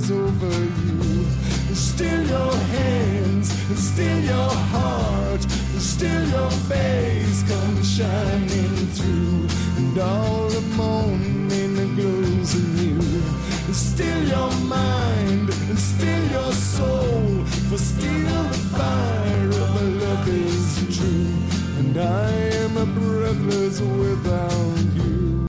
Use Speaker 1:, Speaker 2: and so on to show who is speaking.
Speaker 1: hands over you. Still your hands, and still your heart, and still your face comes shining through. And all the morning glows anew. Still your mind, and still your soul, for still the fire of love is true. And I am a breathless without